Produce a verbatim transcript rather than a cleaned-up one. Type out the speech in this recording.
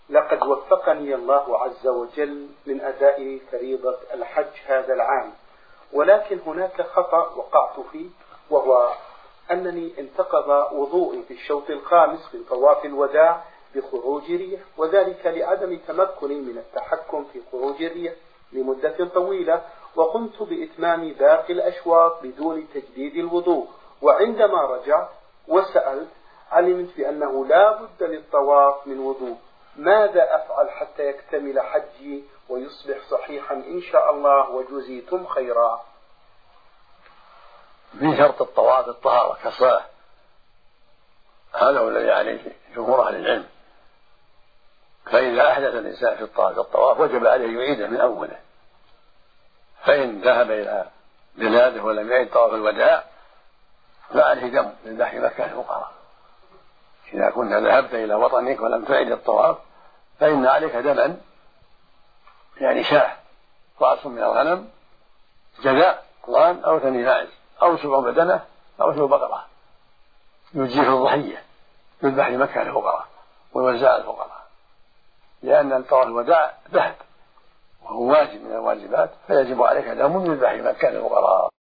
لقد وفقني الله عز وجل من أداء فريضة الحج هذا العام، ولكن هناك خطأ وقعت فيه، وهو أنني انتقض وضوئي في الشوط الخامس من طواف الوداع بخروج ريح، وذلك لعدم تمكني من التحكم في خروج الريح لمدة طويلة، وقمت بإتمام باقي الأشواط بدون تجديد الوضوء. وعندما رجعت وسألت علمت بأنه لا بد للطواف من وضوء. ماذا أفعل حتى يكتمل حجي ويصبح صحيحا إن شاء الله وجزيتم خيرا؟ من شرط الطواف الطهارة كالصلاة، هذا هو الذي عليه جمهور أهل العلم. فإذا أحدث الإنسان في الطواف وجب عليه يعيده من أوله، فإن ذهب إلى بلاده ولم يعد طواف الوداع فعليه دم لذبح مكة الفقراء. إذا كنت ذهبت إلى وطنك ولم تعد الطواف فإن عليك دما، يعني شاة رأس من الغنم جزاء ضان أو ثني ماعز أو سبع بدنة أو سبع بقرة، يجزيه الضحية يذبح لمكة الفقراء ويوزع الفقراء، لأن طواف الوداع ذهب وهو واجب من الواجبات، فيجب عليك دم يذبح لمكة الفقراء.